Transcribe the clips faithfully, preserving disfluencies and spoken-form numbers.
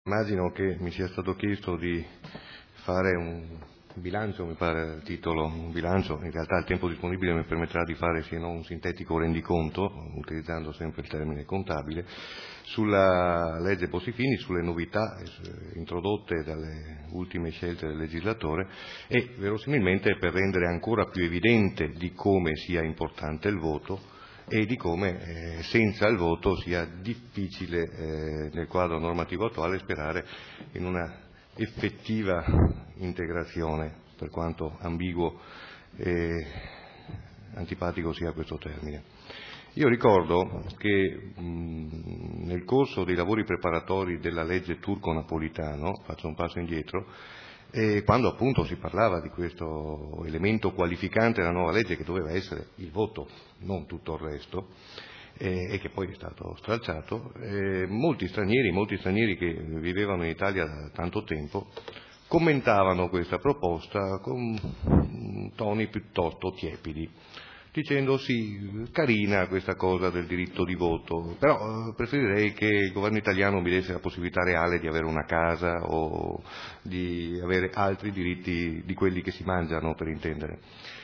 Immagino che mi sia stato chiesto di fare un bilancio, mi pare il titolo, un bilancio, in realtà il tempo disponibile mi permetterà di fare sì no, un sintetico rendiconto, utilizzando sempre il termine contabile, sulla legge Bossi-Fini, sulle novità introdotte dalle ultime scelte del legislatore e verosimilmente per rendere ancora più evidente di come sia importante il voto e di come eh, senza il voto sia difficile eh, nel quadro normativo attuale sperare in una effettiva integrazione, per quanto ambiguo e antipatico sia questo termine. Io ricordo che mh, nel corso dei lavori preparatori della legge Turco-Napolitano, faccio un passo indietro, e quando appunto si parlava di questo elemento qualificante della nuova legge che doveva essere il voto, non tutto il resto, eh, e che poi è stato stralciato, eh, molti stranieri, molti stranieri che vivevano in Italia da tanto tempo commentavano questa proposta con toni piuttosto tiepidi, dicendo sì, carina questa cosa del diritto di voto, però eh, preferirei che il governo italiano mi desse la possibilità reale di avere una casa o di avere altri diritti di quelli che si mangiano, per intendere.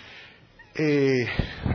E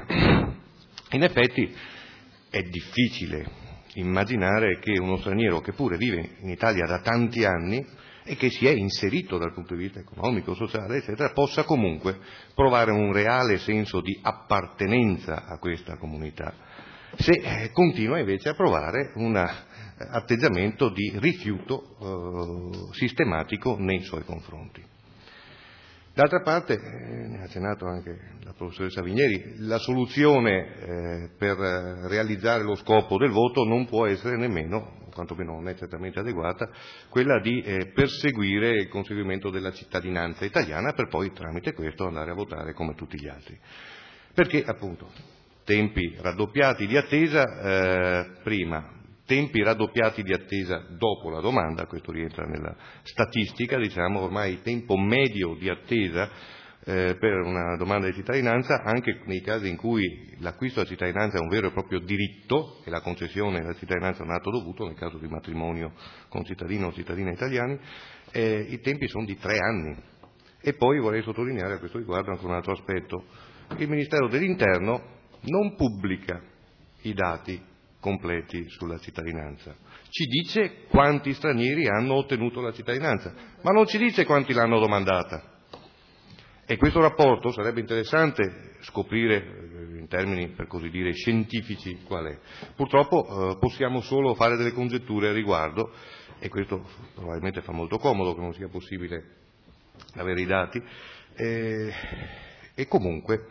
in effetti è difficile immaginare che uno straniero che pure vive in Italia da tanti anni e che si è inserito dal punto di vista economico, sociale, eccetera, possa comunque provare un reale senso di appartenenza a questa comunità, se eh, continua invece a provare un eh, atteggiamento di rifiuto eh, sistematico nei suoi confronti. D'altra parte, eh, ne ha accennato anche la professoressa Vigneri, la soluzione eh, per realizzare lo scopo del voto non può essere nemmeno, quantomeno non è certamente adeguata, quella di eh, perseguire il conseguimento della cittadinanza italiana per poi tramite questo andare a votare come tutti gli altri. Perché appunto tempi raddoppiati di attesa eh, prima, tempi raddoppiati di attesa dopo la domanda, questo rientra nella statistica, diciamo ormai il tempo medio di attesa eh, per una domanda di cittadinanza, anche nei casi in cui l'acquisto della cittadinanza è un vero e proprio diritto e la concessione della cittadinanza è un atto dovuto, nel caso di matrimonio con cittadino o cittadina italiani, eh, i tempi sono di tre anni. E poi vorrei sottolineare a questo riguardo anche un altro aspetto. Il Ministero dell'Interno non pubblica i dati completi sulla cittadinanza, ci dice quanti stranieri hanno ottenuto la cittadinanza, ma non ci dice quanti l'hanno domandata. E questo rapporto sarebbe interessante scoprire in termini per così dire scientifici qual è. Purtroppo eh, possiamo solo fare delle congetture al riguardo e questo probabilmente fa molto comodo che non sia possibile avere i dati e, e comunque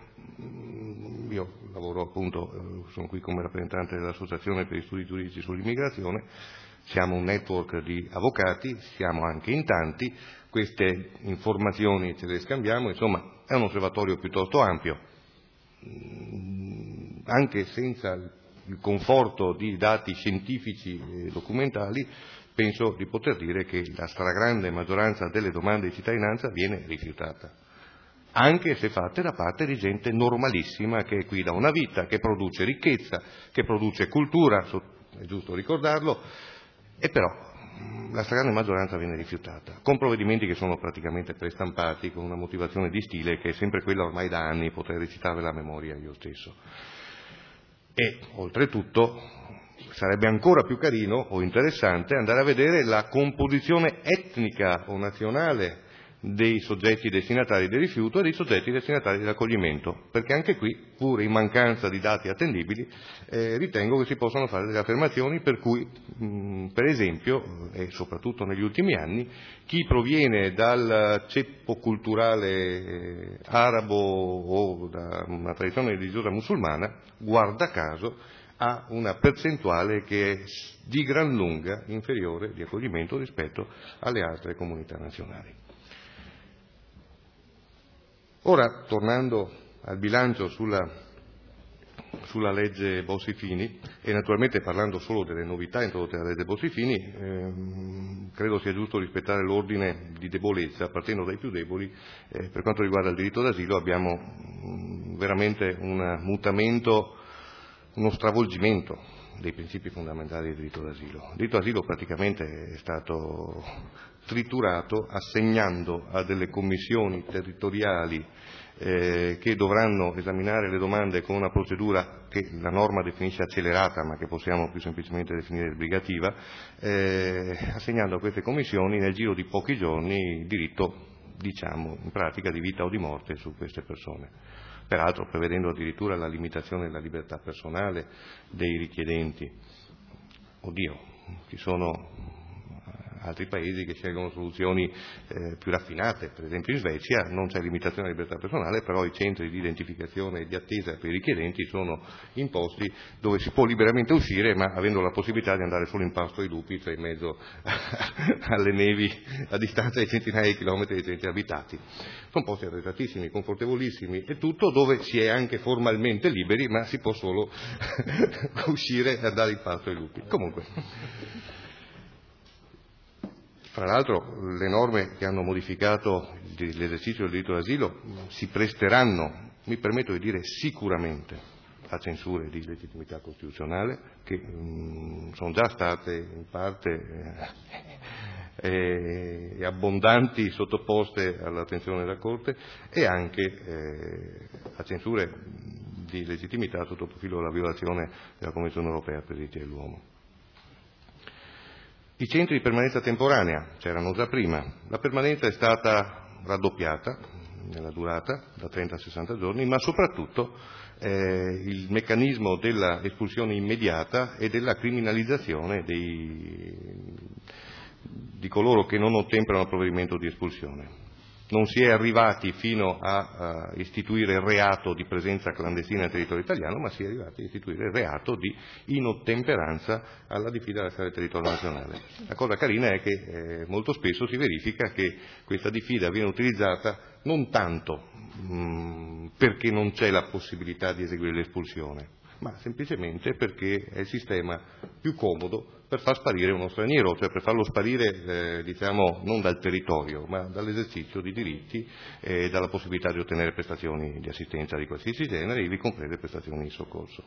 io lavoro appunto, sono qui come rappresentante dell'Associazione per gli Studi Giuridici sull'immigrazione, siamo un network di avvocati, siamo anche in tanti, queste informazioni ce le scambiamo, insomma è un osservatorio piuttosto ampio, anche senza il conforto di dati scientifici e documentali, penso di poter dire che la stragrande maggioranza delle domande di cittadinanza viene rifiutata, anche se fatte da parte di gente normalissima che è qui da una vita, che produce ricchezza, che produce cultura, è giusto ricordarlo, e però la stragrande maggioranza viene rifiutata, con provvedimenti che sono praticamente prestampati, con una motivazione di stile che è sempre quella ormai da anni, potrei recitarle la memoria io stesso. E oltretutto sarebbe ancora più carino o interessante andare a vedere la composizione etnica o nazionale dei soggetti destinatari del rifiuto e dei soggetti destinatari dell'accoglimento, perché anche qui, pure in mancanza di dati attendibili, eh, ritengo che si possano fare delle affermazioni per cui, mh, per esempio, e soprattutto negli ultimi anni, chi proviene dal ceppo culturale eh, arabo o da una tradizione religiosa musulmana, guarda caso, ha una percentuale che è di gran lunga inferiore di accoglimento rispetto alle altre comunità nazionali. Ora, tornando al bilancio sulla, sulla legge Bossi-Fini, e naturalmente parlando solo delle novità introdotte dalla legge Bossi-Fini, ehm, credo sia giusto rispettare l'ordine di debolezza, partendo dai più deboli. Eh, per quanto riguarda il diritto d'asilo abbiamo mh, veramente un mutamento, uno stravolgimento dei principi fondamentali del diritto d'asilo. Il diritto d'asilo praticamente è stato triturato assegnando a delle commissioni territoriali eh, che dovranno esaminare le domande con una procedura che la norma definisce accelerata, ma che possiamo più semplicemente definire sbrigativa, eh, assegnando a queste commissioni nel giro di pochi giorni il diritto, diciamo, in pratica di vita o di morte su queste persone. Peraltro prevedendo addirittura la limitazione della libertà personale dei richiedenti. Oddio, ci sono altri paesi che scelgono soluzioni eh, più raffinate, per esempio in Svezia non c'è limitazione della libertà personale, però i centri di identificazione e di attesa per i richiedenti sono imposti dove si può liberamente uscire, ma avendo la possibilità di andare solo in pasto ai lupi, cioè in mezzo alle nevi a distanza di centinaia di chilometri dai centri abitati. Sono posti arretratissimi, confortevolissimi e tutto, dove si è anche formalmente liberi, ma si può solo uscire e andare in pasto ai lupi. Comunque. Tra l'altro le norme che hanno modificato l'esercizio del diritto d'asilo si presteranno, mi permetto di dire sicuramente, a censure di legittimità costituzionale che mh, sono già state in parte eh, eh, abbondanti sottoposte all'attenzione della Corte e anche eh, a censure di legittimità sotto il profilo della violazione della Convenzione europea per i diritti dell'uomo. I centri di permanenza temporanea c'erano già prima, la permanenza è stata raddoppiata nella durata da trenta a sessanta giorni, ma soprattutto eh, il meccanismo della espulsione immediata e della criminalizzazione dei, di coloro che non ottemperano al provvedimento di espulsione. Non si è arrivati fino a, a istituire il reato di presenza clandestina nel territorio italiano, ma si è arrivati a istituire il reato di inottemperanza alla diffida lasciare il territorio nazionale. La cosa carina è che eh, molto spesso si verifica che questa diffida viene utilizzata non tanto mh, perché non c'è la possibilità di eseguire l'espulsione, ma semplicemente perché è il sistema più comodo per far sparire uno straniero, cioè per farlo sparire eh, diciamo non dal territorio, ma dall'esercizio di diritti e dalla possibilità di ottenere prestazioni di assistenza di qualsiasi genere, ivi comprese prestazioni di soccorso.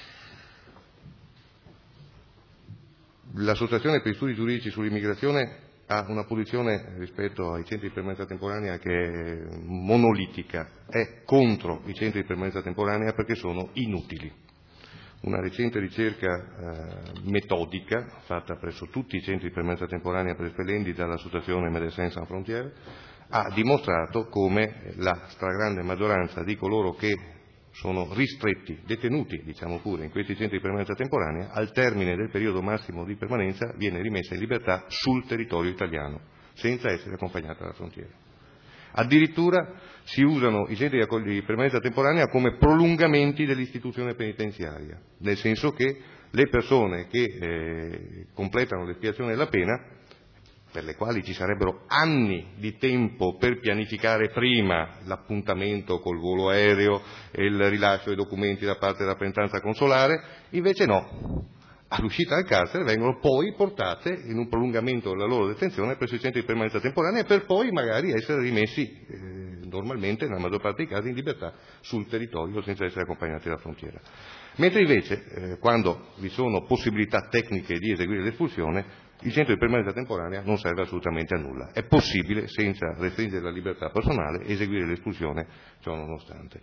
L'Associazione per gli Studi Giuridici sull'Immigrazione ha una posizione rispetto ai centri di permanenza temporanea che è monolitica, è contro i centri di permanenza temporanea perché sono inutili. Una recente ricerca eh, metodica fatta presso tutti i centri di permanenza temporanea per espellenti dall'associazione Médecins Sans Frontières ha dimostrato come la stragrande maggioranza di coloro che sono ristretti, detenuti, diciamo pure, in questi centri di permanenza temporanea, al termine del periodo massimo di permanenza viene rimessa in libertà sul territorio italiano, senza essere accompagnata dalla frontiera. Addirittura si usano i centri di permanenza temporanea come prolungamenti dell'istituzione penitenziaria, nel senso che le persone che eh, completano l'espiazione della pena, per le quali ci sarebbero anni di tempo per pianificare prima l'appuntamento col volo aereo e il rilascio dei documenti da parte della rappresentanza consolare, invece no. All'uscita dal carcere vengono poi portate in un prolungamento della loro detenzione presso i centri di permanenza temporanea per poi magari essere rimessi eh, normalmente, nella maggior parte dei casi, in libertà sul territorio senza essere accompagnati dalla frontiera. Mentre invece, eh, quando vi sono possibilità tecniche di eseguire l'espulsione, il centro di permanenza temporanea non serve assolutamente a nulla. È possibile, senza restringere la libertà personale, eseguire l'espulsione ciò nonostante.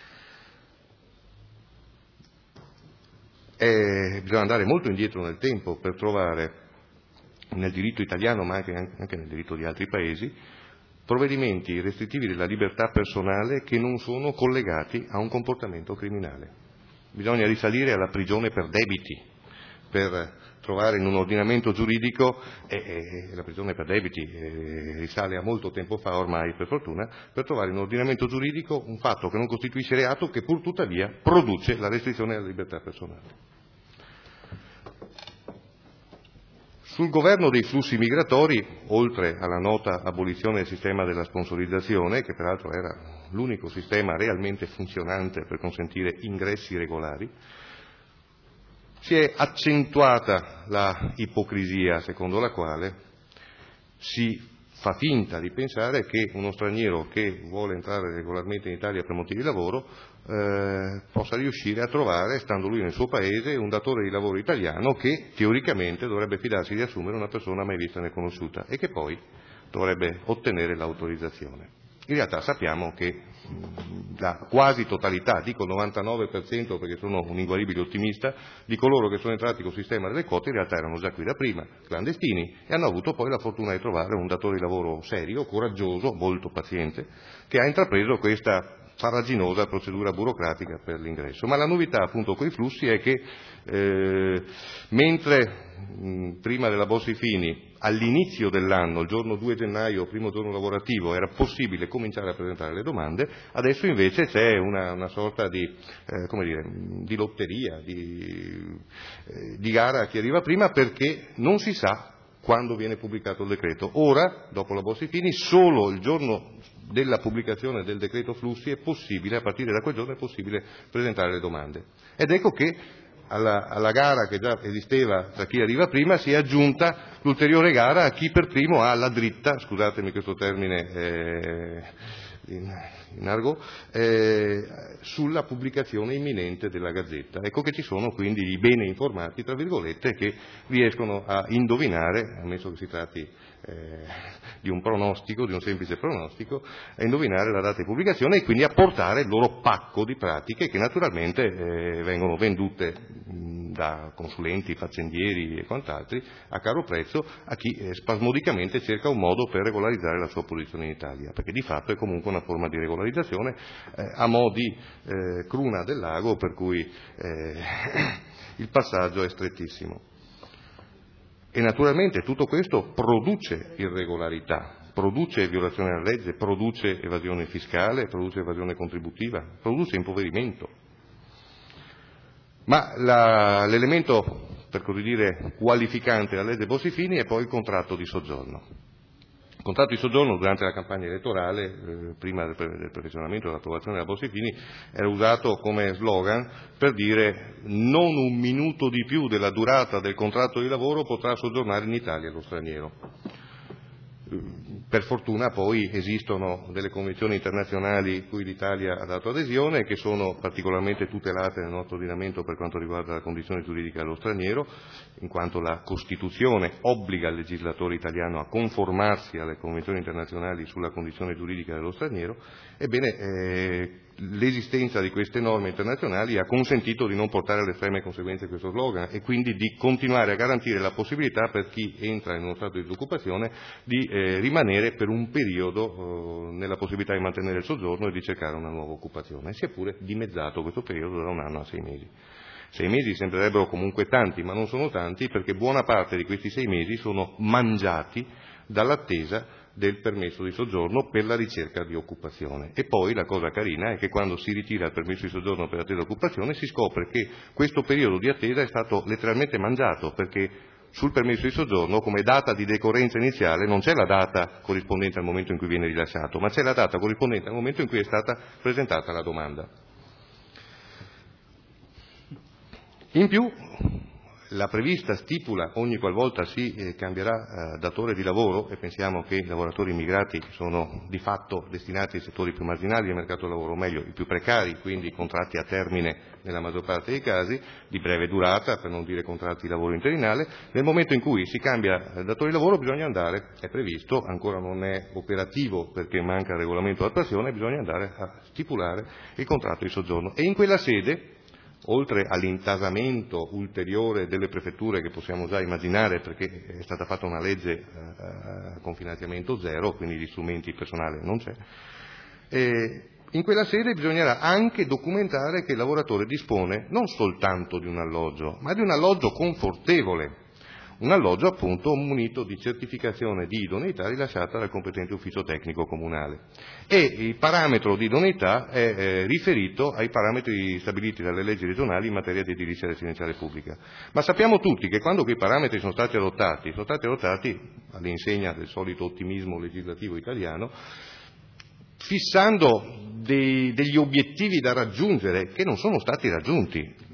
E bisogna andare molto indietro nel tempo per trovare nel diritto italiano, ma anche, anche nel diritto di altri paesi, provvedimenti restrittivi della libertà personale che non sono collegati a un comportamento criminale. Bisogna risalire alla prigione per debiti per trovare in un ordinamento giuridico, e, e la prigione per debiti eh, risale a molto tempo fa ormai per fortuna, per trovare in un ordinamento giuridico un fatto che non costituisce reato che pur tuttavia produce la restrizione della libertà personale. Sul governo dei flussi migratori, oltre alla nota abolizione del sistema della sponsorizzazione, che peraltro era l'unico sistema realmente funzionante per consentire ingressi regolari, si è accentuata la ipocrisia secondo la quale si fa finta di pensare che uno straniero che vuole entrare regolarmente in Italia per motivi di lavoro eh, possa riuscire a trovare, stando lui nel suo paese, un datore di lavoro italiano che teoricamente dovrebbe fidarsi di assumere una persona mai vista né conosciuta e che poi dovrebbe ottenere l'autorizzazione. In realtà sappiamo che la quasi totalità, dico il novantanove per cento perché sono un inguaribile ottimista, di coloro che sono entrati col sistema delle quote in realtà erano già qui da prima, clandestini, e hanno avuto poi la fortuna di trovare un datore di lavoro serio, coraggioso, molto paziente, che ha intrapreso questa farraginosa procedura burocratica per l'ingresso. Ma la novità appunto con i flussi è che eh, mentre mh, prima della Bossi-Fini all'inizio dell'anno, il giorno due gennaio, primo giorno lavorativo, era possibile cominciare a presentare le domande, adesso invece c'è una, una sorta di, eh, come dire, di lotteria, di, eh, di gara a chi arriva prima, perché non si sa quando viene pubblicato il decreto. Ora, dopo la Bossi-Fini, solo il giorno della pubblicazione del decreto flussi è possibile, a partire da quel giorno è possibile presentare le domande. Ed ecco che alla, alla gara che già esisteva tra chi arriva prima si è aggiunta l'ulteriore gara a chi per primo ha la dritta, scusatemi questo termine eh, in, in argot, eh, sulla pubblicazione imminente della Gazzetta. Ecco che ci sono quindi i bene informati, tra virgolette, che riescono a indovinare, ammesso che si tratti eh, di un pronostico, di un semplice pronostico, a indovinare la data di pubblicazione e quindi a portare il loro pacco di pratiche che naturalmente eh, vengono vendute mh, da consulenti, faccendieri e quant'altri a caro prezzo a chi eh, spasmodicamente cerca un modo per regolarizzare la sua posizione in Italia, perché di fatto è comunque una forma di regolarizzazione eh, a mo' di eh, cruna del lago, per cui eh, il passaggio è strettissimo. E naturalmente tutto questo produce irregolarità, produce violazione della legge, produce evasione fiscale, produce evasione contributiva, produce impoverimento. Ma la, l'elemento, per così dire, qualificante della legge Bossi-Fini è poi il contratto di soggiorno. Il contratto di soggiorno durante la campagna elettorale, eh, prima del, del perfezionamento e dell'approvazione della Bossi-Fini, era usato come slogan per dire non un minuto di più della durata del contratto di lavoro potrà soggiornare in Italia lo straniero. Per fortuna poi esistono delle convenzioni internazionali cui l'Italia ha dato adesione, che sono particolarmente tutelate nel nostro ordinamento per quanto riguarda la condizione giuridica dello straniero, in quanto la Costituzione obbliga il legislatore italiano a conformarsi alle convenzioni internazionali sulla condizione giuridica dello straniero. Ebbene, eh, l'esistenza di queste norme internazionali ha consentito di non portare alle estreme conseguenze questo slogan e quindi di continuare a garantire la possibilità per chi entra in uno stato di disoccupazione di eh, rimanere per un periodo eh, nella possibilità di mantenere il soggiorno e di cercare una nuova occupazione, sia pure dimezzato questo periodo da un anno a sei mesi. Sei mesi sembrerebbero comunque tanti, ma non sono tanti, perché buona parte di questi sei mesi sono mangiati dall'attesa del permesso di soggiorno per la ricerca di occupazione. E poi la cosa carina è che quando si ritira il permesso di soggiorno per l'attesa di occupazione si scopre che questo periodo di attesa è stato letteralmente mangiato, perché sul permesso di soggiorno come data di decorrenza iniziale non c'è la data corrispondente al momento in cui viene rilasciato, ma c'è la data corrispondente al momento in cui è stata presentata la domanda. In più, la prevista stipula ogni qualvolta si eh, cambierà eh, datore di lavoro, e pensiamo che i lavoratori immigrati sono di fatto destinati ai settori più marginali del mercato del lavoro, o meglio, i più precari, quindi contratti a termine nella maggior parte dei casi, di breve durata, per non dire contratti di lavoro interinale. Nel momento in cui si cambia eh, datore di lavoro bisogna andare, è previsto, ancora non è operativo perché manca il regolamento di attuazione, bisogna andare a stipulare il contratto di soggiorno e in quella sede, oltre all'intasamento ulteriore delle prefetture che possiamo già immaginare perché è stata fatta una legge eh, con finanziamento zero, quindi di strumenti personale non c'è, eh, in quella sede bisognerà anche documentare che il lavoratore dispone non soltanto di un alloggio, ma di un alloggio confortevole, un alloggio appunto munito di certificazione di idoneità rilasciata dal competente ufficio tecnico comunale. E il parametro di idoneità è eh, riferito ai parametri stabiliti dalle leggi regionali in materia di edilizia residenziale pubblica. Ma sappiamo tutti che quando quei parametri sono stati adottati, sono stati adottati all'insegna del solito ottimismo legislativo italiano, fissando dei, degli obiettivi da raggiungere che non sono stati raggiunti.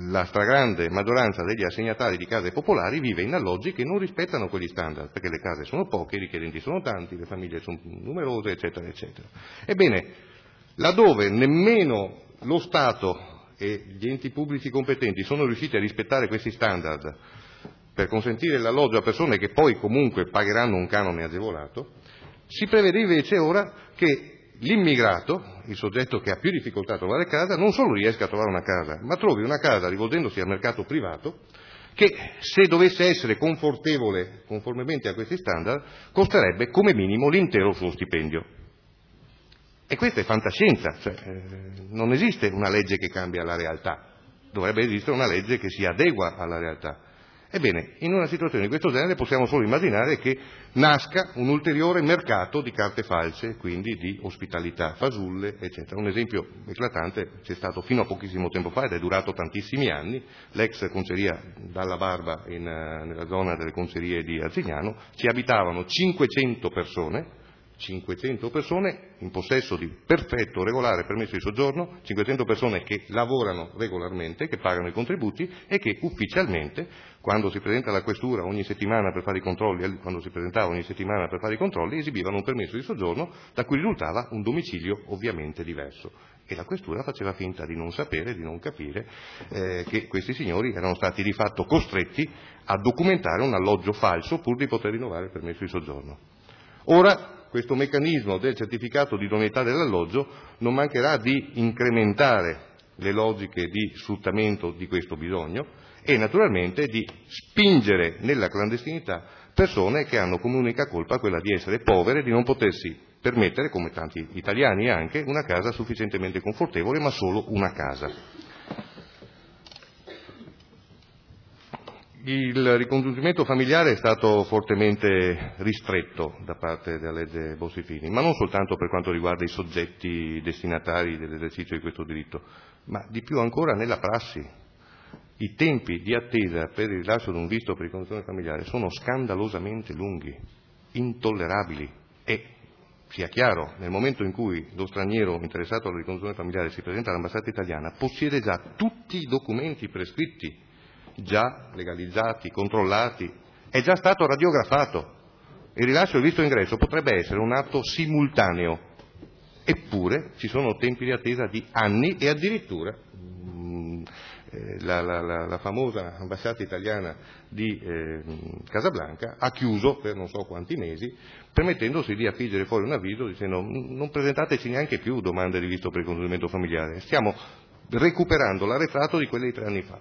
la stragrande maggioranza degli assegnatari di case popolari vive in alloggi che non rispettano quegli standard, perché le case sono poche, i richiedenti sono tanti, le famiglie sono numerose, eccetera, eccetera. Ebbene, laddove nemmeno lo Stato e gli enti pubblici competenti sono riusciti a rispettare questi standard per consentire l'alloggio a persone che poi comunque pagheranno un canone agevolato, si prevede invece ora che l'immigrato, il soggetto che ha più difficoltà a trovare casa, non solo riesca a trovare una casa, ma trovi una casa rivolgendosi al mercato privato che, se dovesse essere confortevole conformemente a questi standard, costerebbe come minimo l'intero suo stipendio. E questa è fantascienza, cioè, eh, non esiste una legge che cambia la realtà, dovrebbe esistere una legge che si adegua alla realtà. Ebbene, in una situazione di questo genere possiamo solo immaginare che nasca un ulteriore mercato di carte false, quindi di ospitalità, fasulle, eccetera. Un esempio eclatante c'è stato fino a pochissimo tempo fa ed è durato tantissimi anni, l'ex conceria Dalla Barba in, nella zona delle concerie di Arzignano, ci abitavano cinquecento persone, cinquecento persone in possesso di perfetto, regolare permesso di soggiorno, cinquecento persone che lavorano regolarmente, che pagano i contributi e che ufficialmente, quando si presenta alla questura ogni settimana per fare i controlli, quando si presentava ogni settimana per fare i controlli, esibivano un permesso di soggiorno da cui risultava un domicilio ovviamente diverso. E la questura faceva finta di non sapere, di non capire eh, che questi signori erano stati di fatto costretti a documentare un alloggio falso pur di poter rinnovare il permesso di soggiorno. Ora, questo meccanismo del certificato di idoneità dell'alloggio non mancherà di incrementare le logiche di sfruttamento di questo bisogno e naturalmente di spingere nella clandestinità persone che hanno come unica colpa quella di essere povere, di non potersi permettere, come tanti italiani anche, una casa sufficientemente confortevole, ma solo una casa. Il ricongiungimento familiare è stato fortemente ristretto da parte della legge Bossi-Fini, ma non soltanto per quanto riguarda i soggetti destinatari dell'esercizio di questo diritto, ma di più ancora nella prassi. I tempi di attesa per il rilascio di un visto per ricongiunzione familiare sono scandalosamente lunghi, intollerabili e, sia chiaro, nel momento in cui lo straniero interessato alla ricongiunzione familiare si presenta all'ambasciata italiana, possiede già tutti i documenti prescritti, già legalizzati, controllati, è già stato radiografato. Il rilascio del visto d'ingresso potrebbe essere un atto simultaneo, eppure ci sono tempi di attesa di anni e addirittura mh, eh, la, la, la, la famosa ambasciata italiana di eh, Casablanca ha chiuso per non so quanti mesi, permettendosi di affigere fuori un avviso dicendo non presentateci neanche più domande di visto per il ricongiungimento familiare, stiamo recuperando l'arretrato di quelli di tre anni fa.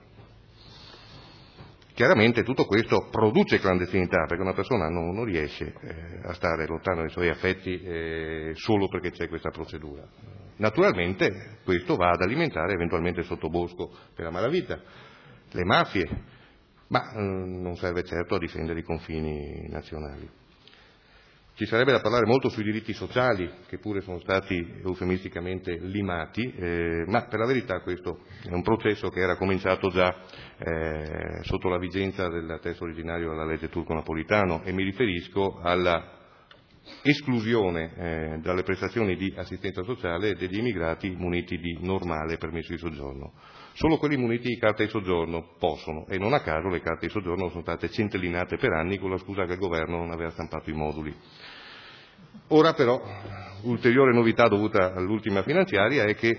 Chiaramente tutto questo produce clandestinità, perché una persona non, non riesce eh, a stare lontano dai suoi affetti eh, solo perché c'è questa procedura. Naturalmente questo va ad alimentare eventualmente il sottobosco per la malavita, le mafie, ma eh, non serve certo a difendere i confini nazionali. Ci sarebbe da parlare molto sui diritti sociali, che pure sono stati eufemisticamente limati, eh, ma per la verità questo è un processo che era cominciato già eh, sotto la vigenza del testo originario della legge Turco-Napolitano, e mi riferisco alla esclusione eh, dalle prestazioni di assistenza sociale degli immigrati muniti di normale permesso di soggiorno. Solo quelli muniti di carta di soggiorno possono, e non a caso le carte di soggiorno sono state centellinate per anni con la scusa che il governo non aveva stampato i moduli. Ora però, ulteriore novità dovuta all'ultima finanziaria è che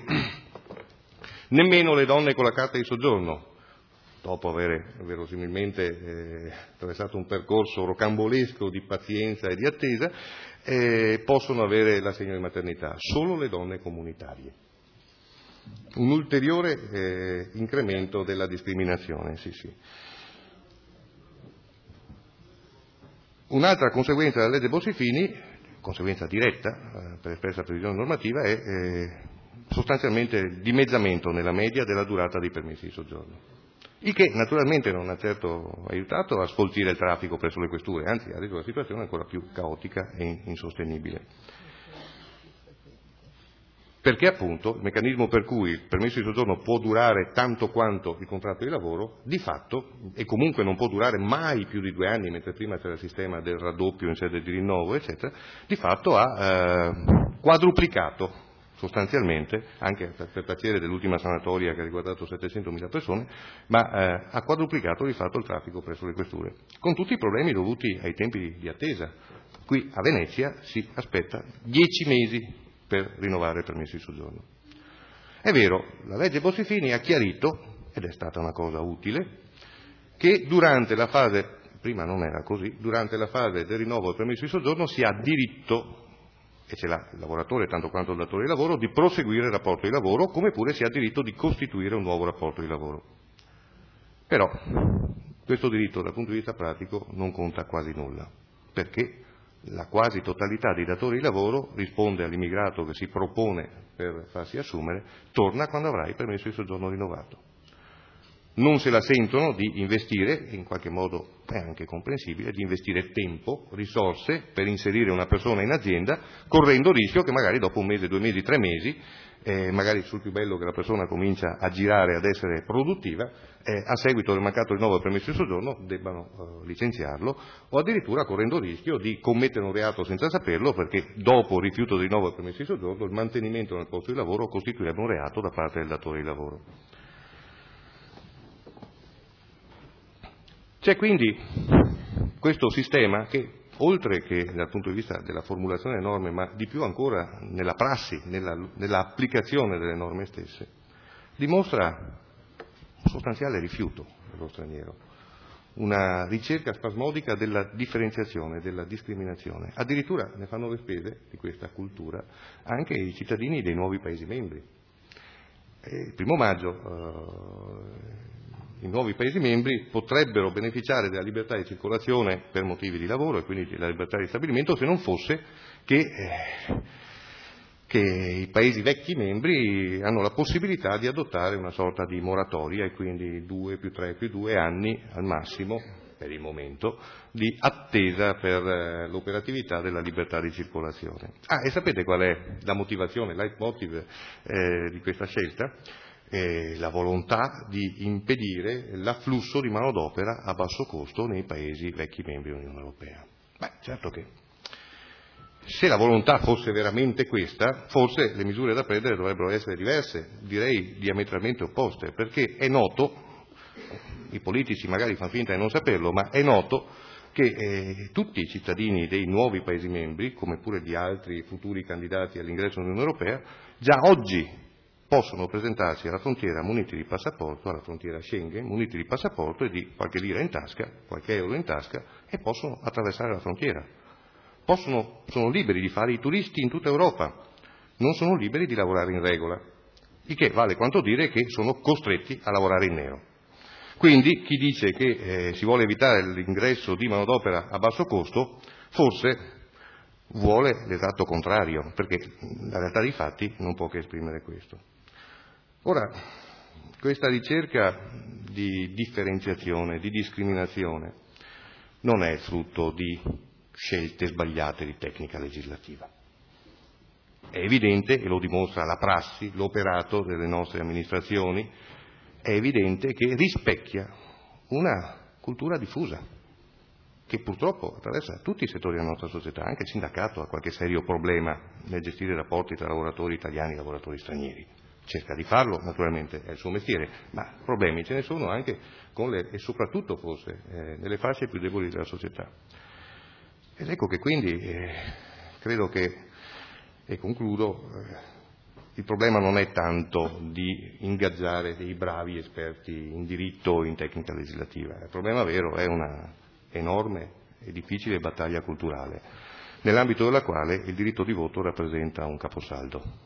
nemmeno le donne con la carta di soggiorno, dopo aver verosimilmente eh, attraversato un percorso rocambolesco di pazienza e di attesa, eh, possono avere l'assegno di maternità, solo le donne comunitarie. Un ulteriore eh, incremento della discriminazione, sì sì. Un'altra conseguenza della legge Bossi-Fini, conseguenza diretta eh, per espressa previsione normativa, è eh, sostanzialmente il dimezzamento nella media della durata dei permessi di soggiorno. Il che naturalmente non ha certo aiutato a sfoltire il traffico presso le questure, anzi ha reso la situazione ancora più caotica e insostenibile. Perché appunto il meccanismo per cui il permesso di soggiorno può durare tanto quanto il contratto di lavoro, di fatto, e comunque non può durare mai più di due anni, mentre prima c'era il sistema del raddoppio in sede di rinnovo, eccetera, di fatto ha eh, quadruplicato sostanzialmente, anche per piacere dell'ultima sanatoria che ha riguardato settecentomila persone, ma eh, ha quadruplicato di fatto il traffico presso le questure, con tutti i problemi dovuti ai tempi di attesa. Qui a Venezia si aspetta dieci mesi per rinnovare il permesso di soggiorno. È vero, la legge Bossi-Fini ha chiarito, ed è stata una cosa utile, che durante la fase, prima non era così, durante la fase del rinnovo del permesso di soggiorno si ha diritto, e ce l'ha il lavoratore tanto quanto il datore di lavoro, di proseguire il rapporto di lavoro, come pure si ha diritto di costituire un nuovo rapporto di lavoro. Però questo diritto dal punto di vista pratico non conta quasi nulla, perché la quasi totalità dei datori di lavoro risponde all'immigrato che si propone per farsi assumere: torna quando avrai il permesso di soggiorno rinnovato. Non se la sentono di investire, in qualche modo è anche comprensibile, di investire tempo, risorse per inserire una persona in azienda, correndo il rischio che magari dopo un mese, due mesi, tre mesi, eh, magari sul più bello che la persona comincia a girare, ad essere produttiva, eh, a seguito del mancato rinnovo del permesso di soggiorno debbano eh, licenziarlo, o addirittura correndo il rischio di commettere un reato senza saperlo, perché dopo il rifiuto del rinnovo del permesso di soggiorno il mantenimento nel posto di lavoro costituirebbe un reato da parte del datore di lavoro. C'è quindi questo sistema che, oltre che dal punto di vista della formulazione delle norme, ma di più ancora nella prassi, nella, nell'applicazione delle norme stesse, dimostra un sostanziale rifiuto dello straniero, una ricerca spasmodica della differenziazione, della discriminazione. Addirittura ne fanno le spese di questa cultura anche i cittadini dei nuovi Paesi membri. E il primo maggio eh, i nuovi Paesi membri potrebbero beneficiare della libertà di circolazione per motivi di lavoro e quindi della libertà di stabilimento, se non fosse che, eh, che i Paesi vecchi membri hanno la possibilità di adottare una sorta di moratoria e quindi due più tre più due anni al massimo, per il momento, di attesa per eh, l'operatività della libertà di circolazione. Ah, e sapete qual è la motivazione, il leitmotiv eh, di questa scelta? Eh, la volontà di impedire l'afflusso di manodopera a basso costo nei Paesi vecchi membri dell'Unione Europea. Beh, certo che se la volontà fosse veramente questa, forse le misure da prendere dovrebbero essere diverse, direi diametralmente opposte, perché è noto, i politici magari fanno finta di non saperlo, ma è noto che eh, tutti i cittadini dei nuovi Paesi membri, come pure di altri futuri candidati all'ingresso nell'Unione Europea, già oggi possono presentarsi alla frontiera muniti di passaporto, alla frontiera Schengen, muniti di passaporto e di qualche lira in tasca, qualche euro in tasca, e possono attraversare la frontiera. Possono, sono liberi di fare i turisti in tutta Europa, non sono liberi di lavorare in regola, il che vale quanto dire che sono costretti a lavorare in nero. Quindi chi dice che eh, si vuole evitare l'ingresso di manodopera a basso costo, forse vuole l'esatto contrario, perché la realtà dei fatti non può che esprimere questo. Ora, questa ricerca di differenziazione, di discriminazione, non è frutto di scelte sbagliate di tecnica legislativa. È evidente, e lo dimostra la prassi, l'operato delle nostre amministrazioni, è evidente che rispecchia una cultura diffusa, che purtroppo attraversa tutti i settori della nostra società. Anche il sindacato ha qualche serio problema nel gestire i rapporti tra lavoratori italiani e lavoratori stranieri. Cerca di farlo, naturalmente è il suo mestiere, ma problemi ce ne sono anche con le, e soprattutto forse eh, nelle fasce più deboli della società. Ed ecco che quindi eh, credo che, e concludo, eh, il problema non è tanto di ingaggiare dei bravi esperti in diritto o in tecnica legislativa, il problema vero è una enorme e difficile battaglia culturale, nell'ambito della quale il diritto di voto rappresenta un caposaldo.